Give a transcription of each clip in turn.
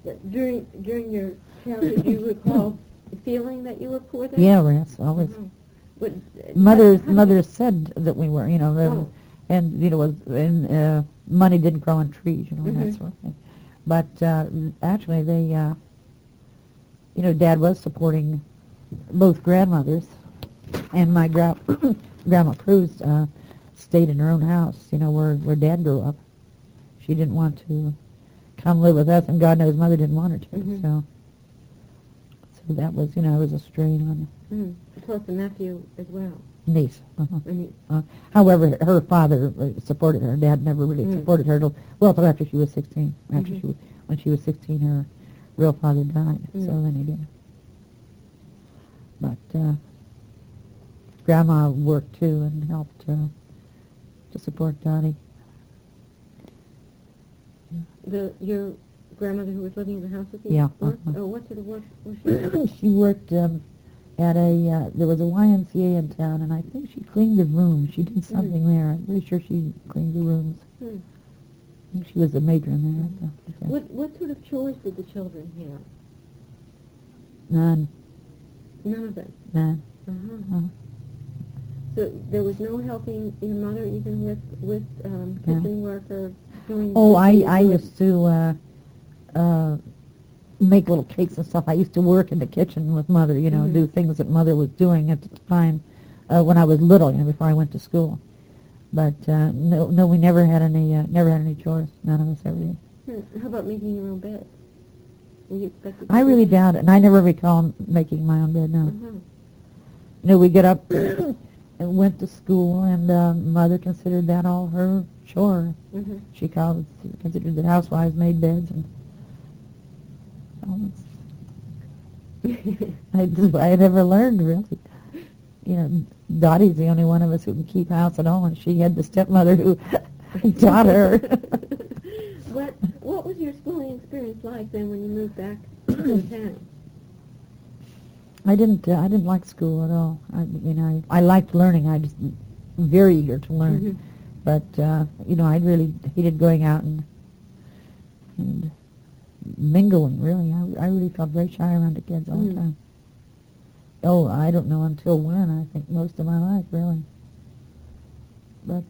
During your childhood, do you recall feeling that you were poor then? Yeah, yes, always. But, Mother said that we were, Oh. and money didn't grow on trees, and that Mhm. sort of thing. But actually, they, Dad was supporting both grandmothers, and my grandma Cruz stayed in her own house, where Dad grew up. She didn't want to come live with us, and God knows Mother didn't want her to. Mhm. So that was, it was a strain on Plus a nephew as well. niece. Uh-huh. And However, her father supported her. Dad never really supported her till after she was 16. When she was 16, her real father died. So then he did. But Grandma worked too and helped to support Dottie. your grandmother who was living in the house with you? Yeah. Worked? Uh-huh. Oh, what sort of work was she doing? She worked at there was a YMCA in town, and I think she cleaned the rooms. She did something there. I'm pretty sure she cleaned the rooms. I think she was a matron there. What sort of chores did the children have? None. None of them. None. So there was no helping your mother even with kitchen work or doing. Oh, I used to make little cakes and stuff. I used to work in the kitchen with Mother, do things that Mother was doing at the time when I was little, before I went to school. But no, we never had any chores. None of us ever did. How about making your own bed? Were you expected to I do really that? doubt it, and I never recall making my own bed. No. We get up and went to school, and Mother considered that all her chore. She considered that housewives made beds, and I never learned really. Dottie's the only one of us who can keep house at all, and she had the stepmother who taught her. What was your schooling experience like then when you moved back to the town? I didn't like school at all. I liked learning. I just very eager to learn. But I really hated going out and mingling. Really, I really felt very shy around the kids all the time. Oh, I don't know until when. I think most of my life, really. But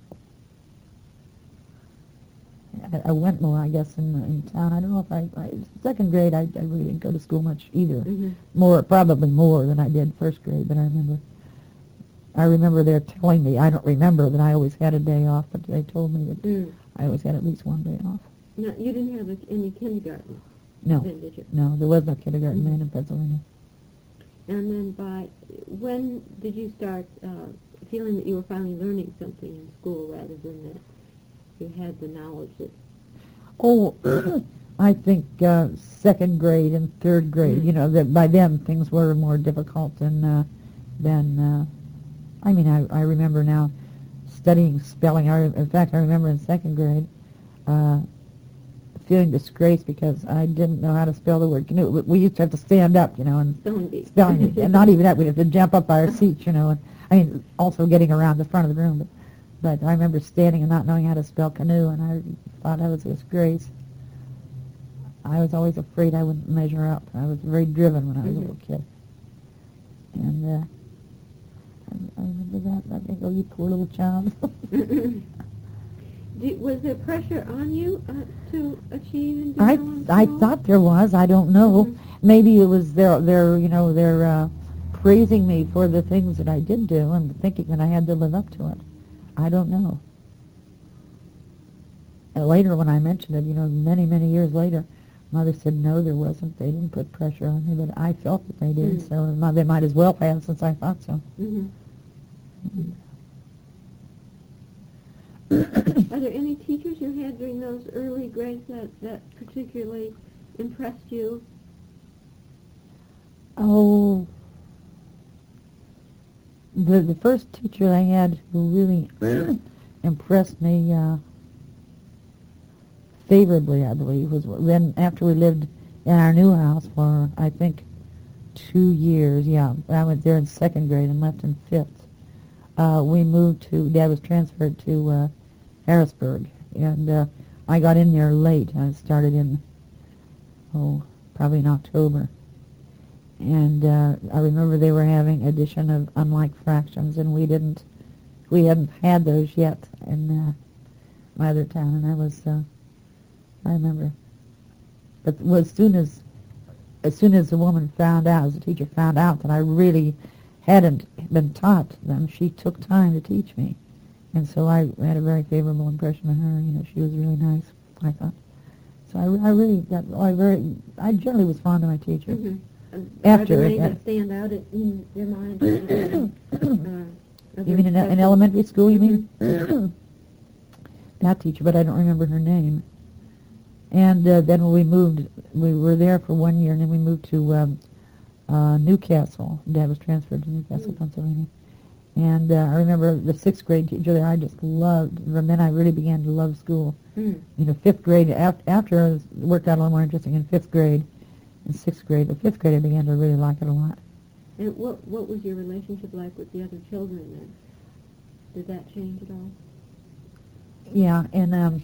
I went more, I guess, in town. I don't know if second grade, I really didn't go to school much either. Probably more than I did first grade. But I remember they're telling me, I don't remember that I always had a day off, but they told me that I always had at least one day off. No, you didn't have any kindergarten No. then, did you? No, there was no kindergarten then in Pennsylvania. And then when did you start feeling that you were finally learning something in school rather than that you had the knowledge that... Oh, I think second grade and third grade, that by then things were more difficult than I remember now studying spelling. In fact, I remember in second grade feeling disgraced because I didn't know how to spell the word canoe. We used to have to stand up, and spelling it. And not even that, we'd have to jump up by our seats, and also getting around the front of the room. But I remember standing and not knowing how to spell canoe, and I thought I was a disgrace. I was always afraid I wouldn't measure up. I was very driven when I was a little kid. And I remember that. I think, oh, you poor little child. Was there pressure on you to achieve and do I thought there was. I don't know. Maybe it was they're praising me for the things that I did do and thinking that I had to live up to it. I don't know. And later, when I mentioned it, many, many years later, Mother said, no, there wasn't. They didn't put pressure on me, but I felt that they did, so they might as well have since I thought so. Are there any teachers you had during those early grades that particularly impressed you? Oh, the first teacher I had who really impressed me favorably, I believe, was then after we lived in our new house for, I think, 2 years. Yeah, I went there in second grade and left in fifth. We moved to, Dad was transferred to Harrisburg, and I got in there late. I started in, probably in October. And I remember they were having addition of unlike fractions, and we hadn't had those yet in my other town, and I remember. But as soon as the woman found out, as the teacher found out that I really hadn't been taught them, she took time to teach me. And so I had a very favorable impression of her. She was really nice, I thought. So I generally was fond of my teachers. Mm-hmm. After Are there any it, that stand out in your mind? You mean in elementary school, you mean? That teacher, but I don't remember her name. And then when we were there for 1 year, and then we moved to Newcastle. Dad was transferred to Newcastle, Pennsylvania. And I remember the 6th grade teacher there I just loved. From then I really began to love school. 5th grade, after it worked out a little more interesting in 5th grade, in 6th grade. The 5th grade I began to really like it a lot. And what was your relationship like with the other children then? Did that change at all? Yeah, and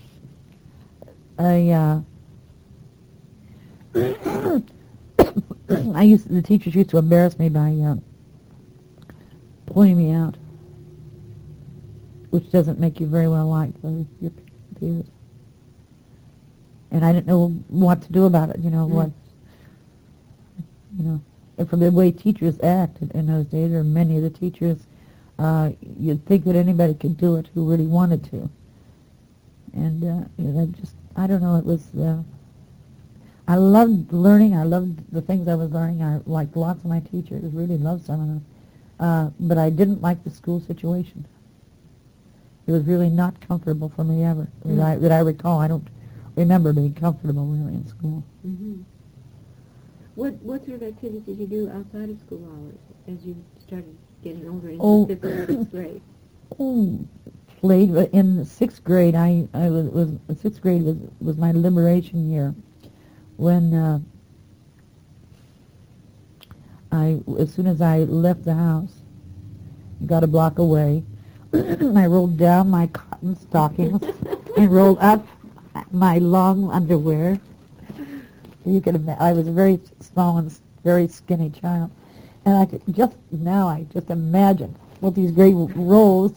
the teachers used to embarrass me by pulling me out, which doesn't make you very well liked by your peers. And I didn't know what to do about it. And from the way teachers acted in those days, or many of the teachers, you'd think that anybody could do it who really wanted to. And I don't know, it was, I loved learning, I loved the things I was learning, I liked lots of my teachers, really loved some of them, but I didn't like the school situation. It was really not comfortable for me ever, that I recall. I don't remember being comfortable really in school. Mm-hmm. What sort of activities did you do outside of school hours as you started getting older into 5th and 6th grade? Played in the 6th grade. The 6th grade was my liberation year, when as soon as I left the house, got a block away, I rolled down my cotton stockings and rolled up my long underwear. You can imagine, I was a very small and very skinny child, and I just imagine what these great rolls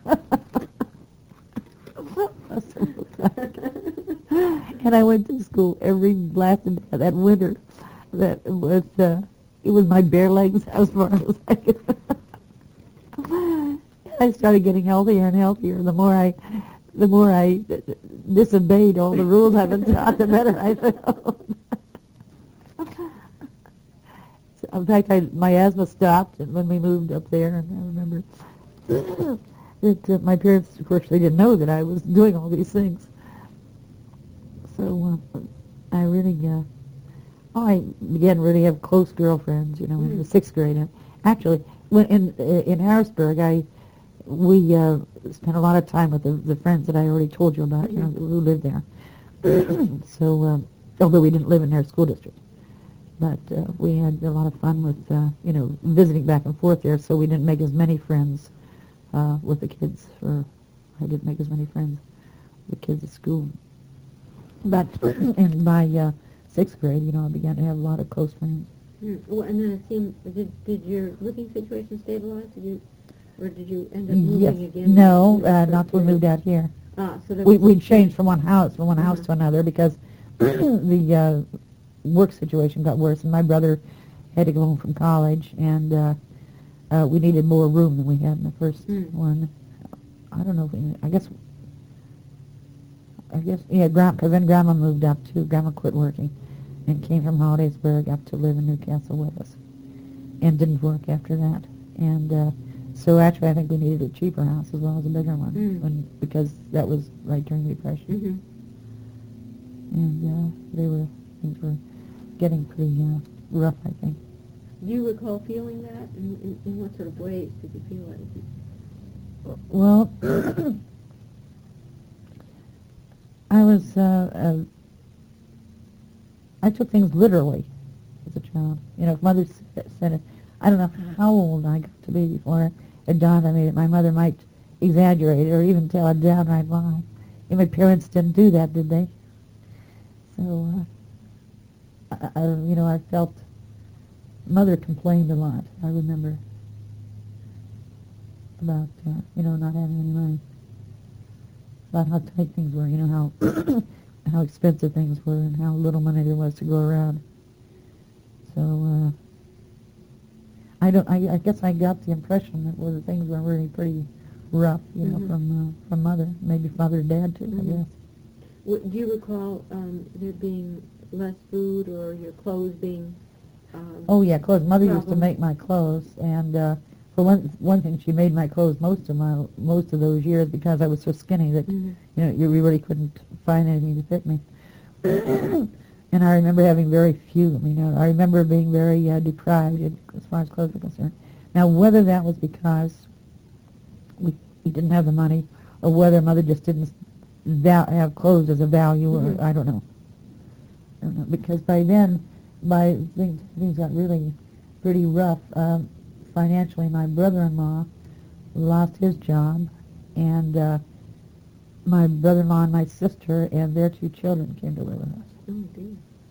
must have looked like. And I went to school every last day that winter. That was it was my bare legs as far as I could. I started getting healthier and healthier. The more I disobeyed all the rules I've been taught, the better I felt. In fact, my asthma stopped when we moved up there, and I remember that my parents, of course, they didn't know that I was doing all these things. So I really, I began to really have close girlfriends, in the 6th grade. And actually, when in Harrisburg, we spent a lot of time with the friends that I already told you about, who lived there. So, although we didn't live in their school district. But we had a lot of fun with, visiting back and forth there, so we didn't make as many friends with the kids, or I didn't make as many friends with the kids at school. But in my 6th grade, I began to have a lot of close friends. Well, and then it seemed, did your living situation stabilize? Did you end up moving again? No, not till we moved out here. So we changed from one house to another because the work situation got worse, and my brother had to go home from college, and we needed more room than we had in the first one. I don't know if I guess, yeah, because then Grandma moved up too. Grandma quit working and came from Hollidaysburg up to live in Newcastle with us, and didn't work after that. And so actually I think we needed a cheaper house as well as a bigger one, because that was right during the Depression. And things were getting pretty rough, I think. Do you recall feeling that? In what sort of ways did you feel it? Well, I was, I took things literally as a child. If Mother said it, I don't know how old I got to be before it dawned on me that my mother might exaggerate or even tell a downright lie. And my parents didn't do that, did they? So I felt Mother complained a lot. I remember about not having any money, about how tight things were, how how expensive things were, and how little money there was to go around. So I guess I got the impression that things were really pretty rough, from Mother, maybe Father and Dad too. I guess. Do you recall there being less food or your clothes being? Oh yeah, clothes. Mother used to make my clothes, and for one thing, she made my clothes most of those years because I was so skinny that you really couldn't find anything to fit me. And I remember having very few. I remember being very deprived as far as clothes were concerned. Now, whether that was because we didn't have the money, or whether Mother just didn't have clothes as a value, or I don't know. Because by then, things got really pretty rough financially. My brother-in-law lost his job, and my brother-in-law and my sister and their 2 children came to live with us. Oh, dear.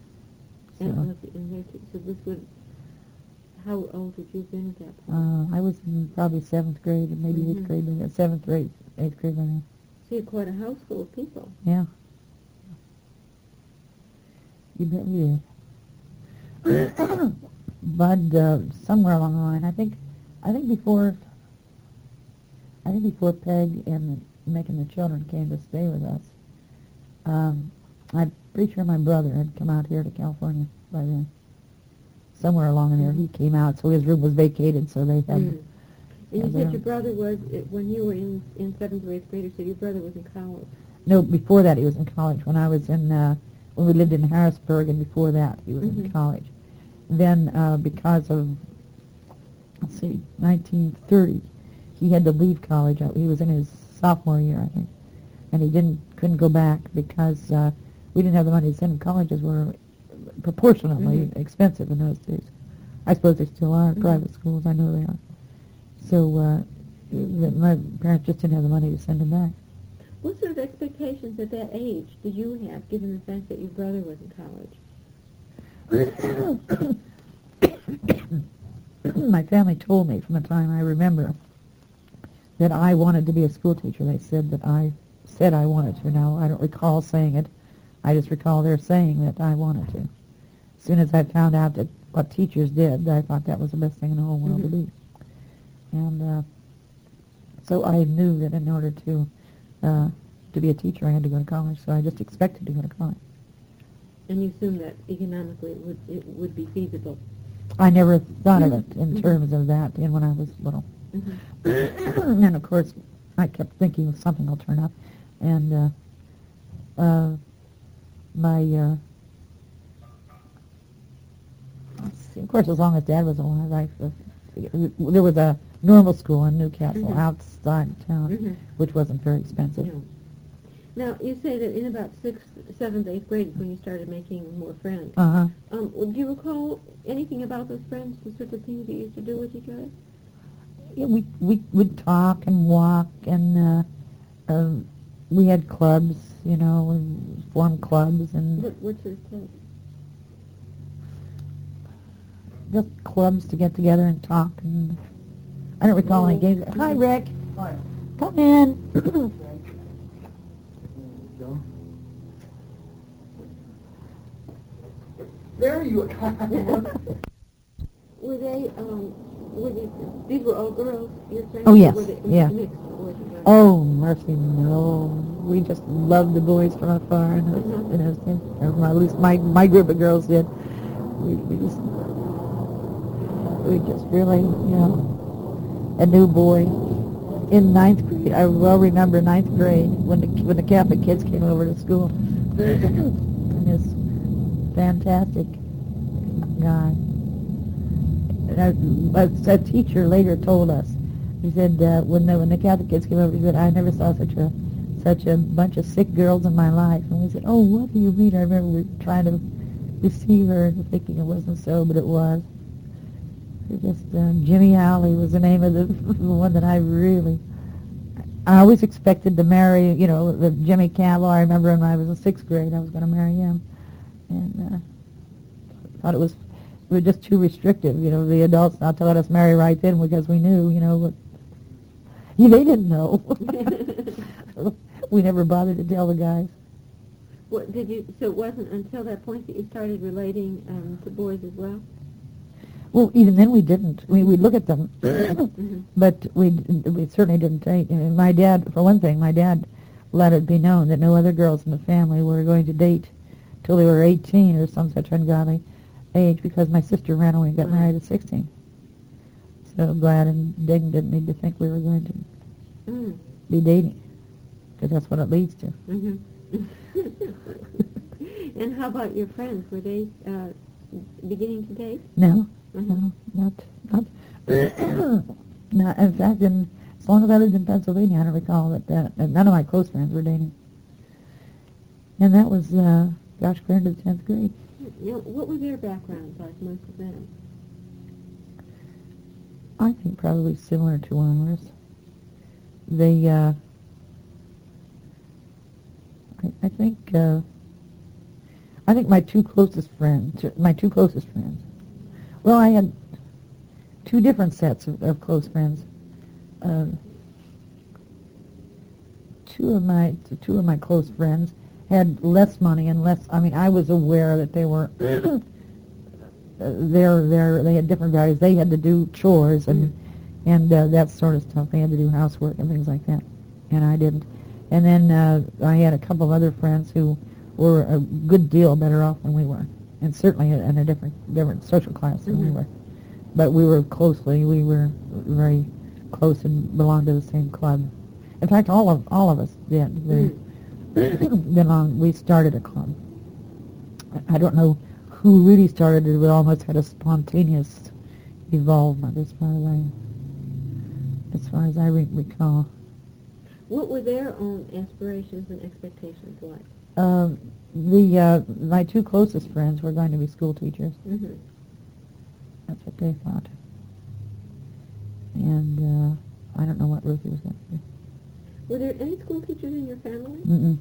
So this would, how old would you have been at that point? I was in probably 7th grade, or maybe 8th grade, 7th or 8th grade by then. So you're quite a house full of people. Yeah. You bet we did. But somewhere along the line, I think before Peg and Mick and the children came to stay with us, I'm pretty sure my brother had come out here to California by then. Somewhere along in there, he came out, so his room was vacated, so they had... And you said your brother was, when you were in 7th or 8th grade, so your brother was in college. No, before that he was in college. When I was when we lived in Harrisburg, and before that he was in college. Then, because of, 1930, he had to leave college. He was in his sophomore year, I think, and he couldn't go back because we didn't have the money to send him. Colleges were proportionately expensive in those days. I suppose they still are, private schools, I know they are. So my parents just didn't have the money to send him back. What sort of expectations at that age did you have, given the fact that your brother was in college? My family told me from the time I remember that I wanted to be a school teacher. They said that I said I wanted to. Now, I don't recall saying it. I just recall their saying that I wanted to. As soon as I found out that what teachers did, I thought that was the best thing in the whole world to be. And so I knew that in order to be a teacher, I had to go to college. So I just expected to go to college. And you assumed that economically it would be feasible? I never thought of it in terms of that when I was little. And of course, I kept thinking something will turn up. And of course, as long as Dad was alive, there was a normal school in Newcastle outside town, which wasn't very expensive. No. Now, you say that in about 6th, 7th, 8th grade when you started making more friends. Do you recall anything about those friends, the sorts of things you used to do with each other? Yeah, we would talk and walk, and we had clubs, we formed clubs. And what sort of clubs? Just clubs to get together and talk. And I don't recall any games. Hi, Rick. Hi. Come in. There you are. Were these were all girls, you're saying? Oh, yes, Or were they yeah. mixed boys and girls? Oh, mercy, no. We just loved the boys from afar, and at least my group of girls did. We just really, a new boy. In 9th grade, I well remember 9th grade when the Catholic kids came over to school. And this fantastic guy. A teacher later told us. He said when the Catholic kids came over, he said, "I never saw such a bunch of sick girls in my life." And we said, "Oh, what do you mean?" I remember we were trying to deceive her, thinking it wasn't so, but it was. Just Jimmy Alley was the name of the one that I always expected to marry. The Jimmy Campbell. I remember when I was in 6th grade, I was going to marry him, and thought it was just too restrictive. You know, the adults not to let us marry right then because we knew, you know, but they didn't know. We never bothered to tell the guys. What did you? So it wasn't until that point that you started relating to boys as well? Well, even then we didn't. We'd look at them, but we certainly didn't date. And my dad, for one thing, my dad let it be known that no other girls in the family were going to date till they were 18 or some such ungodly age, because my sister ran away and got married at 16. So Glad and Ding didn't need to think we were going to be dating, because that's what it leads to. And how about your friends? Were they beginning to date? No. No, not. No, in fact, as long as I lived in Pennsylvania, I don't recall that none of my close friends were dating. And that was, clear into the 10th grade. You know, what were their backgrounds like, most of them? I think probably similar to ours. They, I think my two closest friends, well, I had two different sets of close friends. Two of my close friends had less money and less. I mean, I was aware that they were they had different values. They had to do chores and that sort of stuff. They had to do housework and things like that, and I didn't. And then I had a couple of other friends who were a good deal better off than we were, and certainly in a different social class than we were. But we were very close and belonged to the same club. In fact, all of us did. We started a club. I don't know who really started it. We almost had a spontaneous evolvement, as far as I recall. What were their own aspirations and expectations like? My two closest friends were going to be school teachers. That's what they thought. And I don't know what Ruthie was going to do. Were there any school teachers in your family?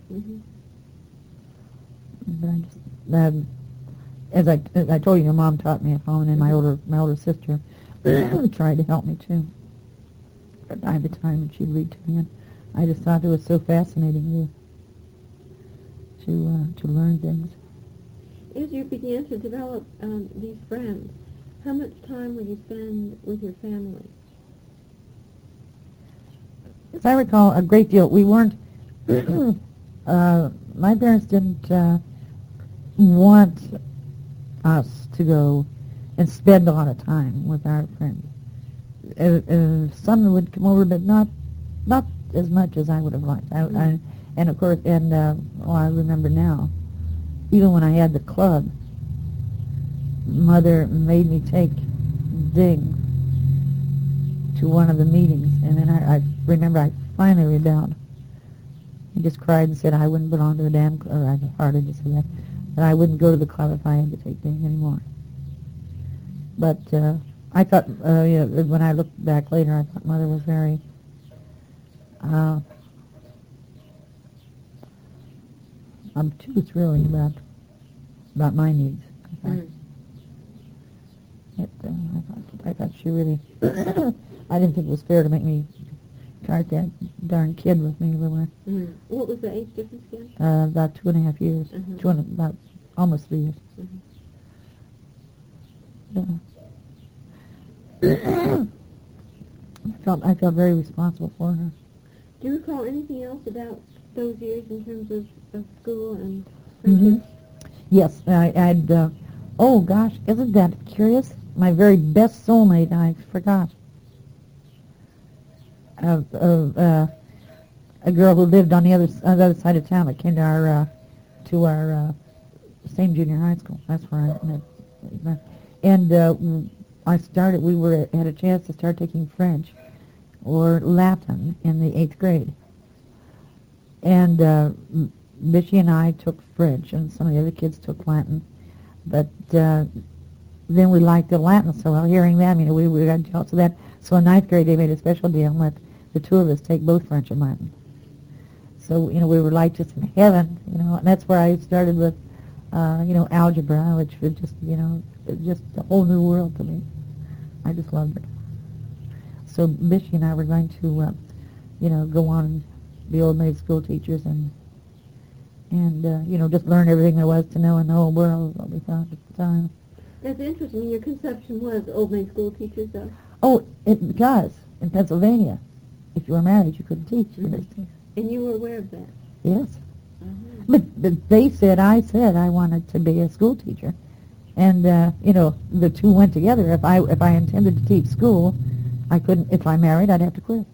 But I just, as I told you, your mom taught me at home, and my older sister tried to help me too. From time to time, she'd read to me, and I just thought it was so fascinating to learn things. As you began to develop these friends, how much time would you spend with your family? As I recall, a great deal. We weren't. My parents didn't want us to go and spend a lot of time with our friends. Some would come over, but not as much as I would have liked. And of course, I remember now, even when I had the club, Mother made me take Ding to one of the meetings, and then I remember I finally rebelled. I just cried and said I wouldn't belong to the damn club, or I hardly just said that I wouldn't go to the club if I had to take Ding anymore. But I thought, when I looked back later, I thought Mother was very obtuse, really, about my needs. I thought she really. I didn't think it was fair to make me cart that darn kid with me everywhere. What was the age difference again? About 2.5 years. About almost 3 years. Yeah. I felt very responsible for her. Do you recall anything else about those years in terms of school and friendships? Yes, I'd. Oh gosh, isn't that curious? My very best soulmate, I forgot. A girl who lived on the other side of town that came to our same junior high school. That's where I met. And we had a chance to start taking French or Latin in the 8th grade. And Bishy and I took French, and some of the other kids took Latin. But then we liked the Latin so well. Hearing them, we got jealous of that. So in 9th grade, they made a special deal and let the two of us take both French and Latin. So, we were like just in heaven, and that's where I started with algebra, which was just, just a whole new world to me. I just loved it. So Bishy and I were going to, go on and be old maid school teachers and just learn everything there was to know in the whole world, what we thought at the time. That's interesting. Your conception was old maid school teachers, though? Oh, because in Pennsylvania, if you were married, you couldn't teach. Mm-hmm. And you were aware of that? Yes. But they said, I wanted to be a school teacher. And, the two went together. If I intended to teach school, I couldn't, if I married, I'd have to quit.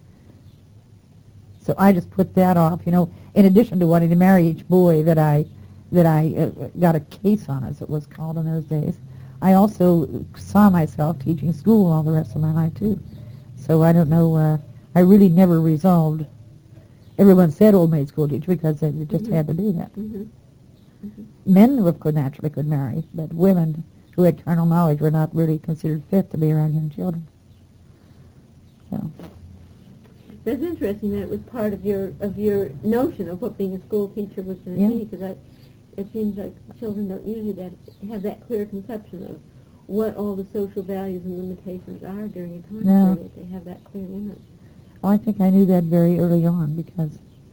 So I just put that off, in addition to wanting to marry each boy that I got a case on, as it was called in those days. I also saw myself teaching school all the rest of my life, too. So I don't know, I really never resolved. Everyone said old maid school teacher because they just had to do that. Mm-hmm. Mm-hmm. Men naturally could marry, but women who had carnal knowledge were not really considered fit to be around young children. So. That's interesting that it was part of your notion of what being a school teacher was going to be, because it seems like children don't usually have that clear conception of what all the social values and limitations are during a time period. They have that clear image. Well, I think I knew that very early on because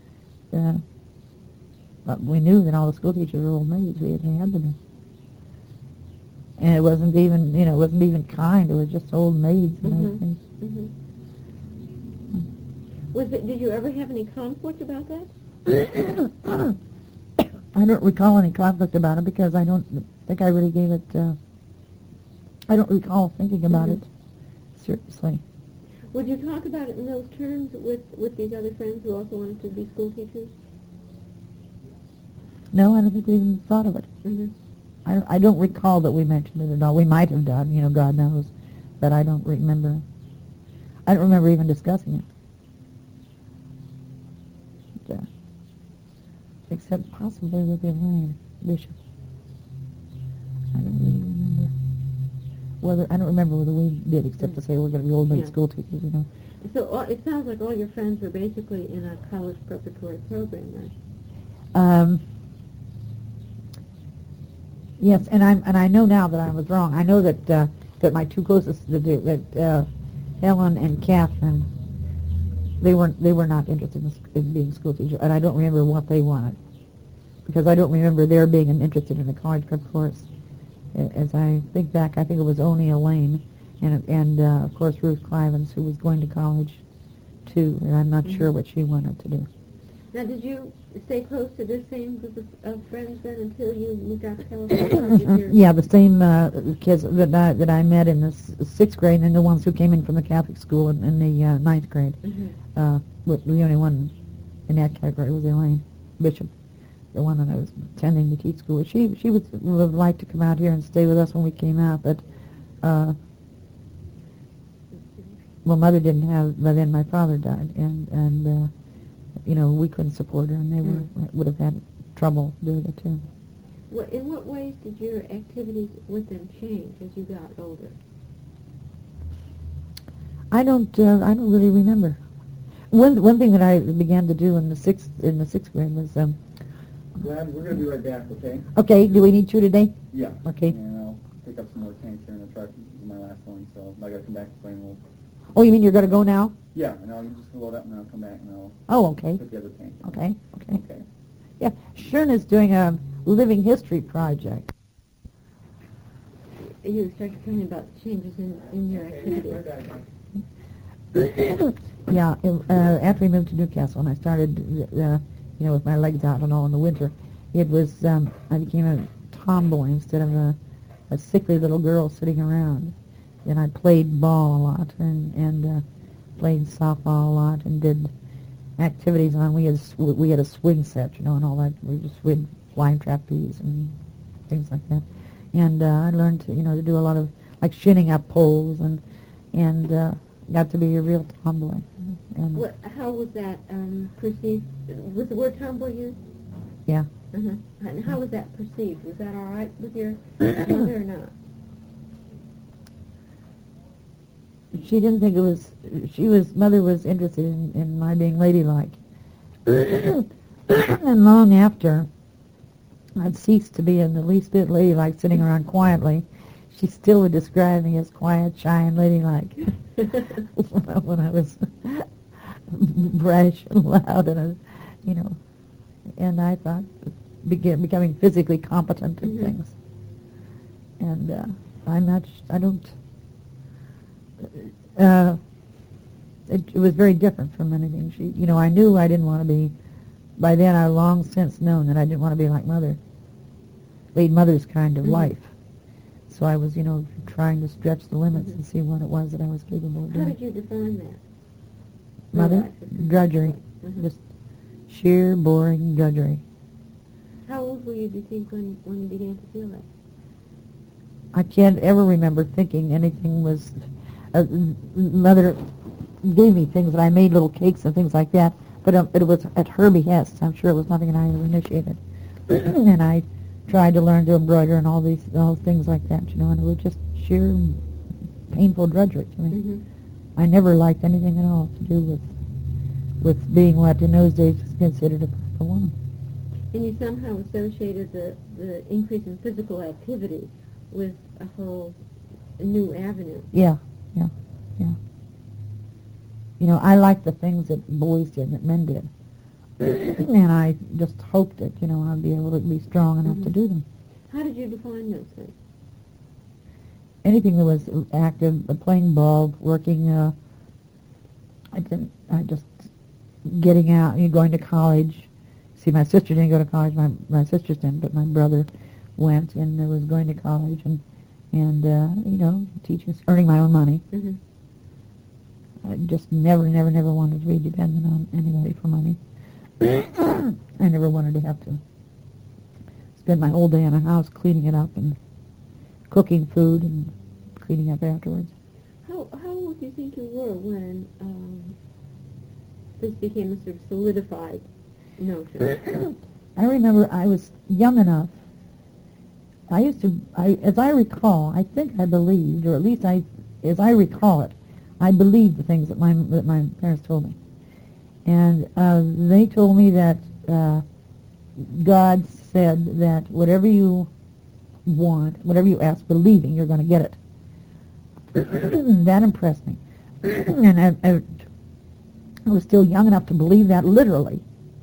we knew that all the school teachers were old maids. We had to be. And it wasn't even kind. It was just old maids and everything. Mm-hmm. Did you ever have any conflict about that? I don't recall any conflict about it because I don't think I really gave it, I don't recall thinking about it seriously. Would you talk about it in those terms with these other friends who also wanted to be school teachers? No, I don't think we even thought of it. Mm-hmm. I don't recall that we mentioned it at all. We might have done, God knows, but I don't remember. I don't remember even discussing it. Except possibly with Elaine Bishop. I don't really remember. I don't remember whether we did, except to say we're going to be old maid school teachers, So it sounds like all your friends were basically in a college preparatory program, right? Yes, and I know now that I was wrong. I know that my two closest, Helen and Catherine, they were not interested in being school teachers, and I don't remember what they wanted, because I don't remember their being interested in a college prep course. As I think back, I think it was only Elaine and of course Ruth Clivens, who was going to college too, and I'm not sure what she wanted to do. Now, did you stay close to this same group of friends then until you moved out to California? Yeah, the same kids that I met in the 6th grade, and the ones who came in from the Catholic school in the 9th grade. Mm-hmm. The only one in that category was Elaine Bishop, the one that I was attending to teach school. She would like to come out here and stay with us when we came out, but Mother didn't have. By then, my father died, and we couldn't support her, and they would have had trouble doing it too. In what ways did your activities with them change as you got older? I don't really remember. One thing that I began to do in the sixth grade was. Glad we're going to be right back, okay? Okay. Do we need you today? Yeah. Okay. And I'll pick up some more tanks here in the truck. This is my last one, so I got to come back and play more. Oh, you mean you're going to go now? Yeah, and I'll just load up and I'll come back and I'll. Oh, okay. Put the other tank. Okay. Yeah, Shern is doing a living history project. You started telling about changes in your activities. Yeah, after we moved to Newcastle and I started, with my legs out and all in the winter, it was, I became a tomboy instead of a sickly little girl sitting around. And I played ball a lot and played softball a lot and did activities on. We had a swing set, and all that. We had flying trapeze and things like that. And I learned to do a lot of like shinning up poles and got to be a real tomboy. And how was that perceived? Was the word tomboy used? Yeah. Uh-huh. And how was that perceived? Was that all right with your mother or not? She didn't think it was. Mother was interested in my being ladylike. And long after I'd ceased to be in the least bit ladylike, sitting around quietly, she still would describe me as quiet, shy, and ladylike. When I was brash and loud, and and I thought becoming physically competent in things. And I'm not. I don't. It was very different from anything I knew I didn't want to be. By then, I long since known that I didn't want to be like Mother. Lead Mother's kind of life. So I was, trying to stretch the limits and see what it was that I was capable of doing. How did you define that? Mother? Drudgery. Just sheer, boring drudgery. How old were you, do you think, when you began to feel that? I can't ever remember thinking anything was... Mother gave me things, and I made little cakes and things like that, but it was at her behest. I'm sure it was nothing that I ever initiated. And I tried to learn to embroider and all things like that, and it was just sheer painful drudgery to me. I never liked anything at all to do with being what in those days was considered a proper woman. And you somehow associated the increase in physical activity with a whole new avenue. Yeah. I liked the things that boys did, that men did. And I just hoped that, I'd be able to be strong enough to do them. How did you define those things? Anything that was active, playing ball, working, getting out, going to college. See, my sister didn't go to college, my sisters didn't, but my brother went and was going to college and teaching, earning my own money. I just never wanted to be dependent on anybody for money. I never wanted to have to spend my whole day in a house cleaning it up and cooking food and cleaning up afterwards. How old do you think you were when this became a sort of solidified notion? I remember I was young enough. As I recall, I think I believed, or at least as I recall it, I believed the things that my parents told me. And they told me that God said that whatever you want, whatever you ask, believing, you're going to get it. That impressed me. And I was still young enough to believe that literally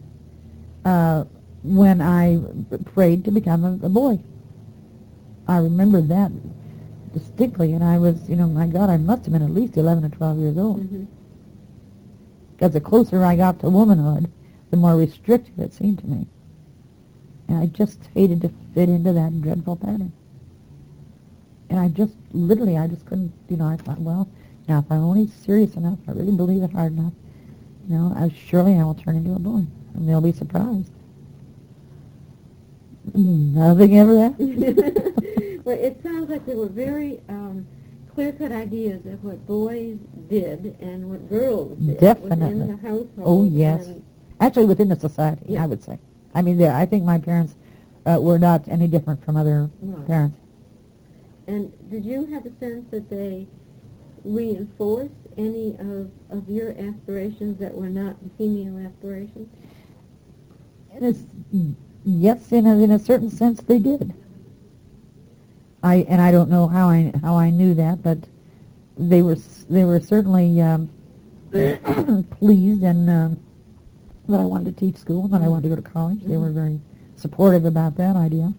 when I prayed to become a boy. I remember that distinctly, and I was, my God, I must have been at least 11 or 12 years old. Because the closer I got to womanhood, the more restrictive it seemed to me. And I just hated to fit into that dreadful pattern. And I just couldn't, I thought, well, now if I'm only serious enough, I really believe it hard enough, surely I will turn into a boy, and they'll be surprised. Nothing ever happened. Well, it sounds like there were very clear-cut ideas of what boys did and what girls did. Definitely. Within the household. Oh, yes. Actually, within the society, I would say. I mean, I think my parents were not any different from other parents. And did you have a sense that they reinforced any of your aspirations that were not female aspirations? Yes, in a certain sense, they did. I don't know how I knew that, but they were certainly pleased and that I wanted to teach school, that I wanted to go to college. They were very supportive about that idea.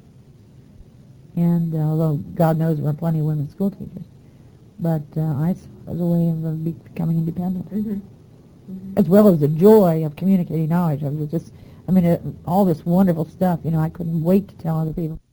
And although God knows there were plenty of women school teachers, but I saw it as a way of becoming independent, as well as the joy of communicating knowledge. It was just, all this wonderful stuff. I couldn't wait to tell other people.